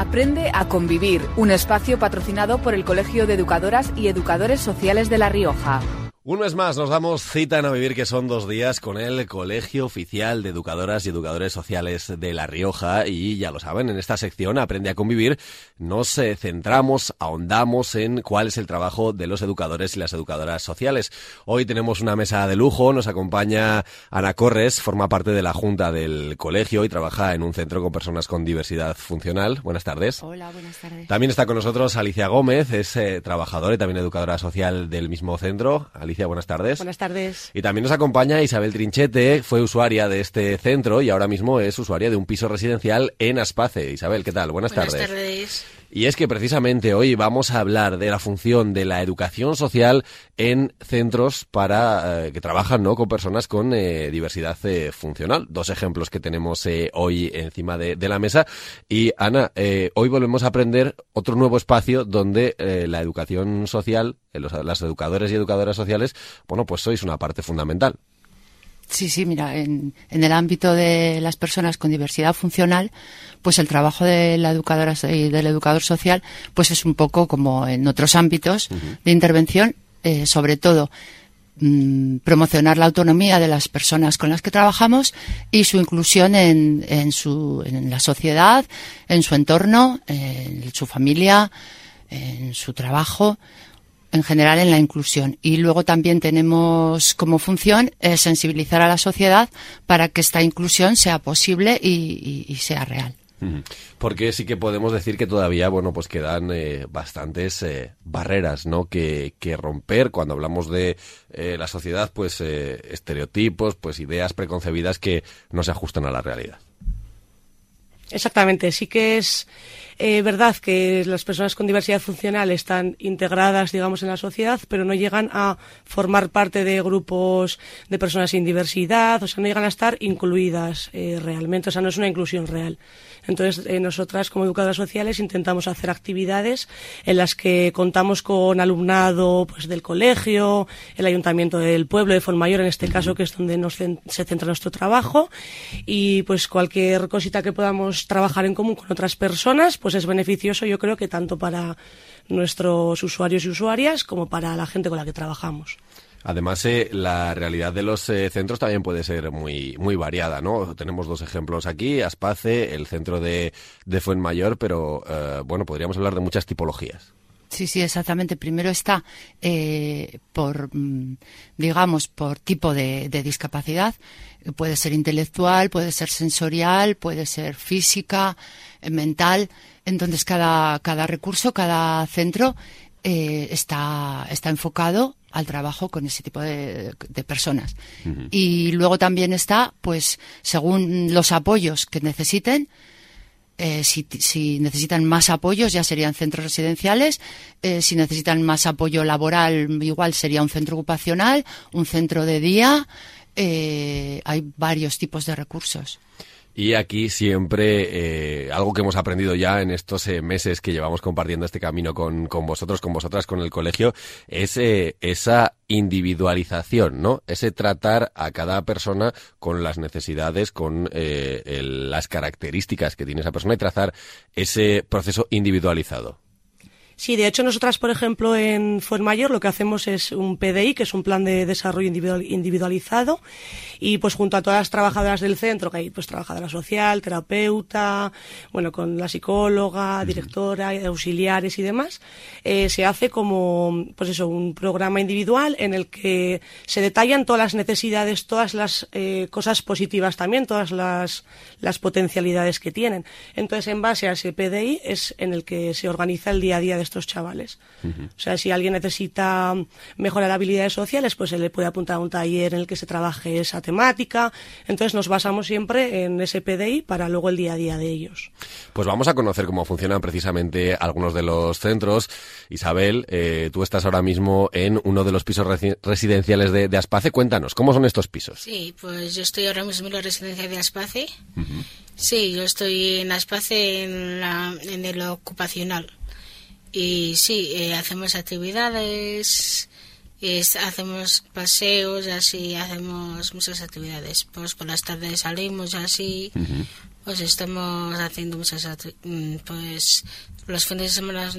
Aprende a convivir, un espacio patrocinado por el Colegio de Educadoras y Educadores Sociales de La Rioja. Un mes más nos damos cita en A Vivir, que son 2 días, con el Colegio Oficial de Educadoras y Educadores Sociales de La Rioja. Y ya lo saben, en esta sección Aprende a Convivir nos centramos, ahondamos en cuál es el trabajo de los educadores y las educadoras sociales. Hoy tenemos una mesa de lujo, nos acompaña Ana Corres, forma parte de la Junta del Colegio y trabaja en un centro con personas con diversidad funcional. Buenas tardes. Hola, buenas tardes. También está con nosotros Alicia Gómez, es trabajadora y también educadora social del mismo centro. Alicia, buenas tardes. Buenas tardes. Y también nos acompaña Isabel Trinchete, fue usuaria de este centro y ahora mismo es usuaria de un piso residencial en Aspace. Isabel, ¿qué tal? Buenas tardes. Buenas tardes. Y es que precisamente hoy vamos a hablar de la función de la educación social en centros para que trabajan, ¿no?, con personas con diversidad funcional. 2 ejemplos que tenemos hoy encima de la mesa. Y Ana, hoy volvemos a aprender otro nuevo espacio donde la educación social, las educadores y educadoras sociales, bueno, pues sois una parte fundamental. Sí, mira, en el ámbito de las personas con diversidad funcional, pues el trabajo de la educadora y del educador social, pues es un poco como en otros ámbitos de intervención, sobre todo promocionar la autonomía de las personas con las que trabajamos y su inclusión en la sociedad, en su entorno, en su familia, en su trabajo, en general en la inclusión. Y luego también tenemos como función sensibilizar a la sociedad para que esta inclusión sea posible y sea real. Porque sí que podemos decir que todavía, bueno, pues quedan bastantes barreras, ¿no?, que romper cuando hablamos de la sociedad, pues estereotipos, pues ideas preconcebidas que no se ajustan a la realidad. Exactamente, sí que es verdad que las personas con diversidad funcional están integradas, digamos, en la sociedad, pero no llegan a formar parte de grupos de personas sin diversidad, o sea, no llegan a estar incluidas realmente, o sea, no es una inclusión real. Entonces, nosotras como educadoras sociales intentamos hacer actividades en las que contamos con alumnado, pues, del colegio, el ayuntamiento del pueblo de Fuenmayor, en este caso, que es donde se centra nuestro trabajo, y pues cualquier cosita que podamos trabajar en común con otras personas, pues es beneficioso, yo creo, que tanto para nuestros usuarios y usuarias como para la gente con la que trabajamos. Además, la realidad de los centros también puede ser muy variada, ¿no? Tenemos 2 ejemplos aquí, Aspace, el centro de Fuenmayor, pero bueno, podríamos hablar de muchas tipologías. Sí, exactamente. Primero está por tipo de discapacidad. Puede ser intelectual, puede ser sensorial, puede ser física, mental. Entonces, cada recurso, cada centro está enfocado al trabajo con ese tipo de personas. Y luego también está, pues, según los apoyos que necesiten. Si necesitan más apoyos, ya serían centros residenciales. Si necesitan más apoyo laboral, igual sería un centro ocupacional, un centro de día. Hay varios tipos de recursos. Y aquí siempre algo que hemos aprendido ya en estos meses que llevamos compartiendo este camino con vosotros, con vosotras, con el colegio, es esa individualización, ¿no? Ese tratar a cada persona con las necesidades, con las características que tiene esa persona y trazar ese proceso individualizado. Sí, de hecho nosotras, por ejemplo, en Fuenmayor lo que hacemos es un PDI, que es un plan de desarrollo individualizado, y pues junto a todas las trabajadoras del centro, que hay pues trabajadora social, terapeuta, bueno, con la psicóloga, directora, auxiliares y demás, se hace como, pues eso, un programa individual en el que se detallan todas las necesidades, todas las cosas positivas también, todas las potencialidades que tienen. Entonces, en base a ese PDI es en el que se organiza el día a día de estos chavales. O sea, si alguien necesita mejorar habilidades sociales, pues se le puede apuntar a un taller en el que se trabaje esa temática. Entonces nos basamos siempre en ese PDI para luego el día a día de ellos. Pues vamos a conocer cómo funcionan precisamente algunos de los centros. Isabel, tú estás ahora mismo en uno de los pisos residenciales de Aspace. Cuéntanos, ¿cómo son estos pisos? Sí, pues yo estoy ahora mismo en la residencia de Aspace. Sí, yo estoy en Aspace en el ocupacional. Y sí, hacemos actividades, hacemos paseos, así hacemos muchas actividades. Pues por las tardes salimos así, pues estamos haciendo muchas, pues los fines de semana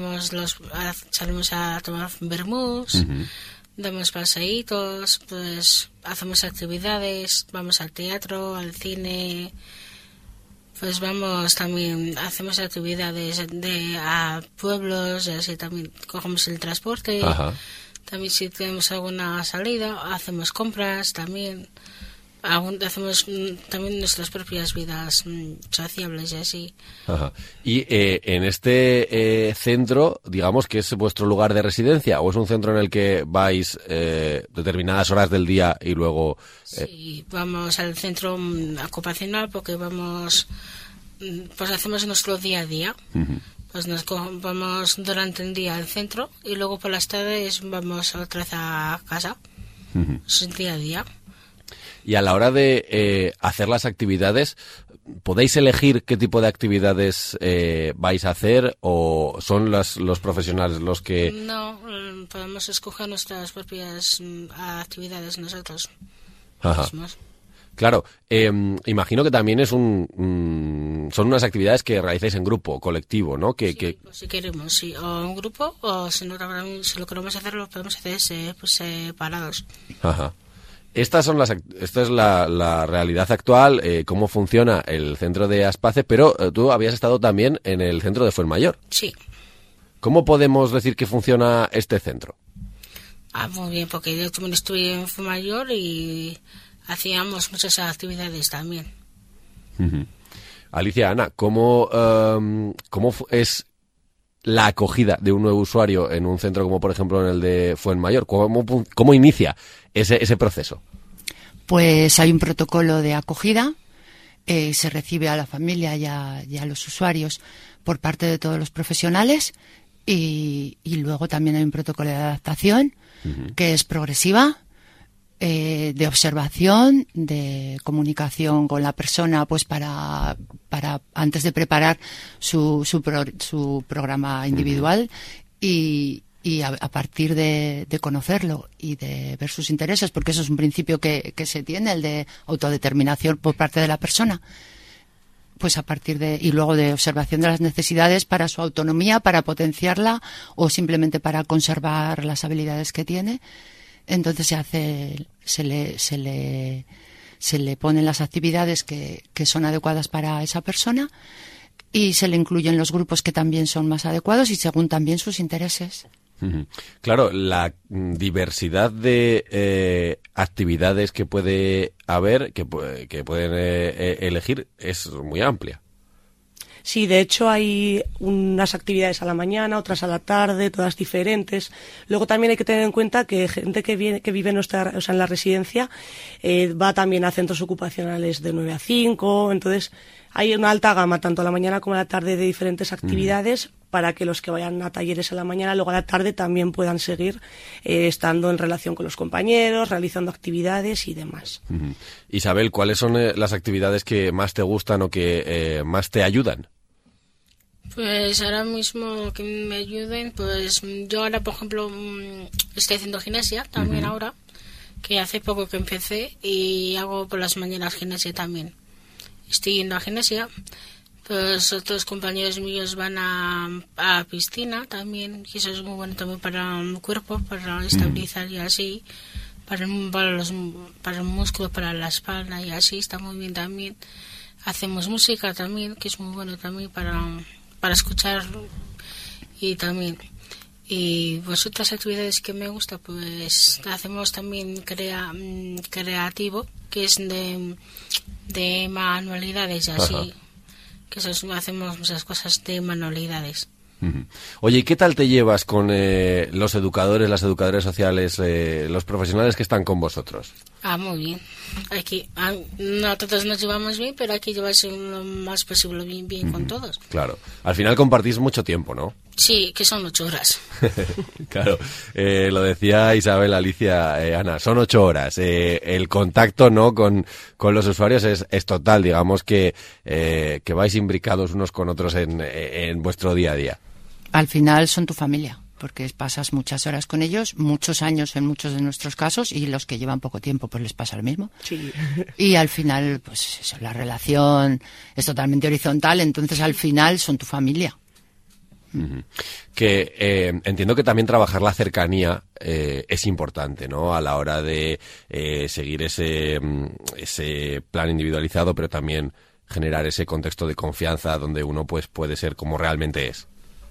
salimos a tomar vermús, damos paseitos, pues hacemos actividades, vamos al teatro, al cine, pues vamos también, hacemos actividades a pueblos y así también cogemos el transporte. También si tenemos alguna salida, hacemos compras también. Hacemos también nuestras propias vidas sociables y así. Y en este centro, digamos que es vuestro lugar de residencia, ¿o es un centro en el que vais determinadas horas del día y luego...? Sí, vamos al centro ocupacional porque vamos, pues hacemos nuestro día a día. Pues vamos durante el día al centro y luego por las tardes vamos otra vez a casa. Es el día a día. Y a la hora de hacer las actividades, ¿podéis elegir qué tipo de actividades vais a hacer o son los profesionales los que...? No, podemos escoger nuestras propias actividades nosotros mismos. Claro, imagino que también son unas actividades que realizáis en grupo, colectivo, ¿no? Pues si queremos, sí, o en grupo, o si lo queremos hacer, lo podemos hacer separados. Esta es la realidad actual, cómo funciona el centro de Aspace, pero tú habías estado también en el centro de Fuenmayor. Sí. ¿Cómo podemos decir que funciona este centro? Muy bien, porque yo también estuve en Fuenmayor y hacíamos muchas actividades también. Alicia, Ana, ¿cómo es la acogida de un nuevo usuario en un centro como por ejemplo en el de Fuenmayor? ¿Cómo inicia ese proceso? Pues hay un protocolo de acogida, se recibe a la familia y a los usuarios por parte de todos los profesionales y luego también hay un protocolo de adaptación que es progresiva, de observación, de comunicación con la persona, pues para antes de preparar su programa individual y a partir de conocerlo y de ver sus intereses, porque eso es un principio que se tiene, el de autodeterminación por parte de la persona, pues a partir y luego de observación de las necesidades para su autonomía, para potenciarla o simplemente para conservar las habilidades que tiene. Entonces se le ponen las actividades que son adecuadas para esa persona y se le incluyen los grupos que también son más adecuados y según también sus intereses. Claro, la diversidad de actividades que puede haber, que pueden elegir, es muy amplia. Sí, de hecho hay unas actividades a la mañana, otras a la tarde, todas diferentes. Luego también hay que tener en cuenta que gente que vive en la residencia va también a centros ocupacionales de 9 a 5, entonces hay una alta gama tanto a la mañana como a la tarde de diferentes actividades para que los que vayan a talleres a la mañana, luego a la tarde también puedan seguir estando en relación con los compañeros, realizando actividades y demás. Isabel, ¿cuáles son las actividades que más te gustan o que más te ayudan? Pues ahora mismo que me ayuden, pues yo ahora, por ejemplo, estoy haciendo gimnasia también ahora, que hace poco que empecé y hago por las mañanas gimnasia también. Estoy yendo a gimnasia, pues otros compañeros míos van a piscina también, y eso es muy bueno también para el cuerpo, para estabilizar y así, para el músculo, para la espalda y así, está muy bien también. Hacemos música también, que es muy bueno también para escuchar y también. Y pues otras actividades que me gusta, pues hacemos también creativo, que es de manualidades y así, que hacemos muchas cosas de manualidades. Oye, ¿y qué tal te llevas con los educadores, las educadoras sociales, los profesionales que están con vosotros? Muy bien. Aquí no todos nos llevamos bien, pero aquí llevarse lo más posible bien con todos. Claro. Al final compartís mucho tiempo, ¿no? Sí, que son 8 horas. Claro. Lo decía Isabel, Alicia, Ana, son 8 horas. El contacto, ¿no?, con los usuarios es total. Digamos que vais imbricados unos con otros en vuestro día a día. Al final son tu familia. porque pasas muchas horas con ellos, muchos años en muchos de nuestros casos, y los que llevan poco tiempo pues les pasa lo mismo. Sí. Y al final, pues eso, la relación es totalmente horizontal, entonces al final son tu familia. Que entiendo que también trabajar la cercanía es importante, ¿no? A la hora de seguir ese plan individualizado, pero también generar ese contexto de confianza donde uno pues puede ser como realmente es.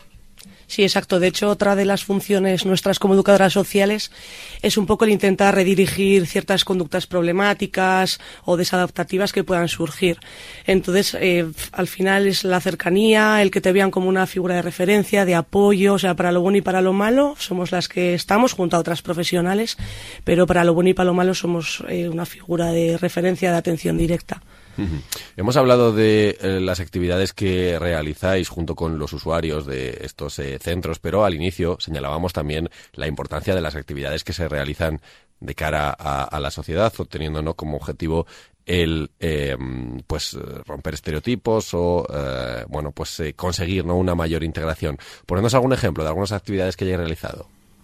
Sí, exacto. De hecho, otra de las funciones nuestras como educadoras sociales es un poco el intentar redirigir ciertas conductas problemáticas o desadaptativas que puedan surgir. Entonces, al final es la cercanía, el que te vean como una figura de referencia, de apoyo, o sea, para lo bueno y para lo malo somos las que estamos junto a otras profesionales, pero para lo bueno y para lo malo somos una figura de referencia, de atención directa. Hemos hablado de las actividades que realizáis junto con los usuarios de estos centros, pero al inicio señalábamos también la importancia de las actividades que se realizan de cara a la sociedad, teniendo, ¿no?, como objetivo el pues romper estereotipos o conseguir, ¿no?, una mayor integración. Ponednos algún ejemplo de algunas actividades que hayáis realizado.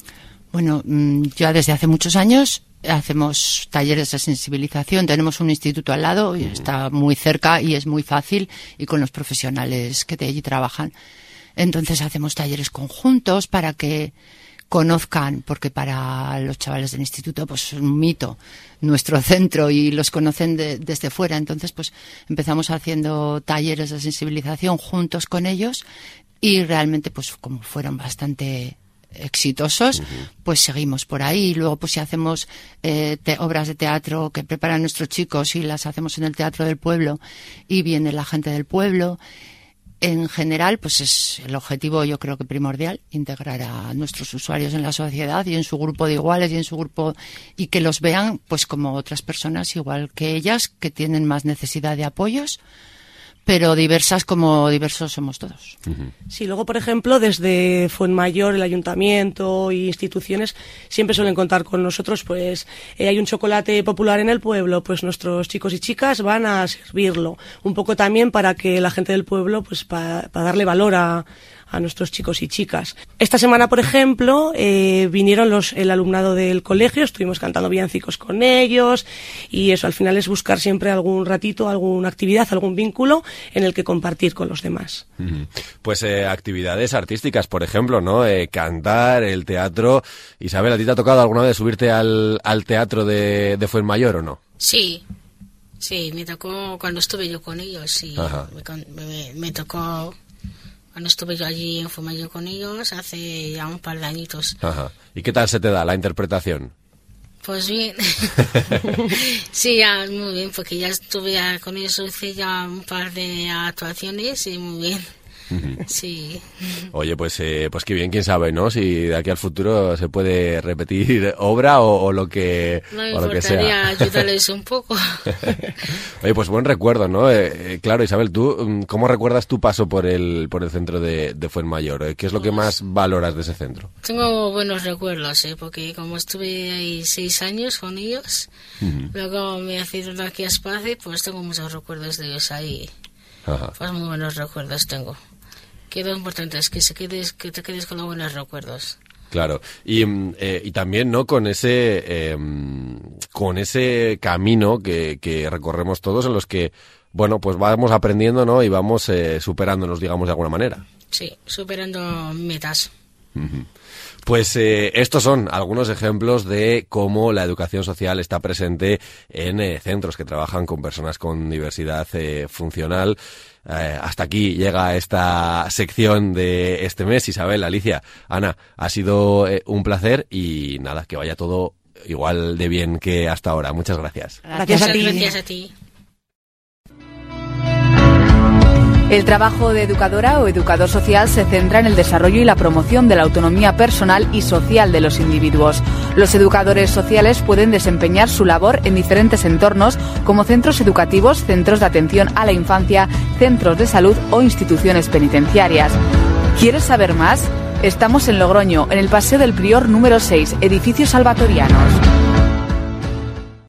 Bueno, ya desde hace muchos años hacemos talleres de sensibilización. Tenemos un instituto al lado y está muy cerca y es muy fácil, y con los profesionales que de allí trabajan. Entonces hacemos talleres conjuntos para que conozcan, porque para los chavales del instituto pues es un mito nuestro centro y los conocen desde fuera. Entonces pues empezamos haciendo talleres de sensibilización juntos con ellos, y realmente pues como fueron bastante exitosos, pues seguimos por ahí. Y luego pues si hacemos obras de teatro que preparan nuestros chicos y las hacemos en el Teatro del Pueblo y viene la gente del pueblo. En general, pues es el objetivo, yo creo que primordial, integrar a nuestros usuarios en la sociedad y en su grupo de iguales y en su grupo, y que los vean pues como otras personas igual que ellas, que tienen más necesidad de apoyos, pero diversas como diversos somos todos. Sí, luego, por ejemplo, desde Fuenmayor, el ayuntamiento y instituciones siempre suelen contar con nosotros, pues hay un chocolate popular en el pueblo, pues nuestros chicos y chicas van a servirlo. Un poco también para que la gente del pueblo, pues para darle valor a nuestros chicos y chicas. Esta semana, por ejemplo, vinieron el alumnado del colegio, estuvimos cantando villancicos con ellos, y eso al final es buscar siempre algún ratito, alguna actividad, algún vínculo en el que compartir con los demás. Pues actividades artísticas, por ejemplo, ¿no? Cantar, el teatro. Isabel, ¿a ti te ha tocado alguna vez subirte al teatro de Fuenmayor o no? Sí, me tocó cuando estuve yo con ellos, y me tocó cuando estuve yo allí en Fuenmayor con ellos hace ya un par de añitos. Ajá. ¿Y qué tal se te da la interpretación? Pues bien. Sí, ya muy bien, porque ya estuve con ellos, hice ya un par de actuaciones y muy bien. Sí. Oye, pues qué bien, quién sabe, ¿no? Si de aquí al futuro se puede repetir obra o lo que no me o lo que sea. importaría ayudarles un poco. Oye, pues buen recuerdo, ¿no? Claro, Isabel, ¿tú cómo recuerdas tu paso por el centro de Fuenmayor? ¿Qué es lo que más valoras de ese centro? Tengo buenos recuerdos, porque como estuve ahí 6 años con ellos, luego me he ido aquí a Espace, pues tengo muchos recuerdos de ellos ahí. Ajá. Pues muy buenos recuerdos tengo. Que lo importante es que te quedes con los buenos recuerdos. Claro, y también, ¿no?, con ese camino que recorremos todos, en los que, bueno, pues vamos aprendiendo, ¿no?, y vamos superándonos, digamos, de alguna manera. Sí, superando metas. Pues estos son algunos ejemplos de cómo la educación social está presente en centros que trabajan con personas con diversidad funcional. Hasta aquí llega esta sección de este mes. Isabel, Alicia, Ana, ha sido un placer y nada, que vaya todo igual de bien que hasta ahora. Muchas gracias. Gracias a ti. Gracias a ti. El trabajo de educadora o educador social se centra en el desarrollo y la promoción de la autonomía personal y social de los individuos. Los educadores sociales pueden desempeñar su labor en diferentes entornos, como centros educativos, centros de atención a la infancia, centros de salud o instituciones penitenciarias. ¿Quieres saber más? Estamos en Logroño, en el Paseo del Prior número 6, Edificios Salvatorianos.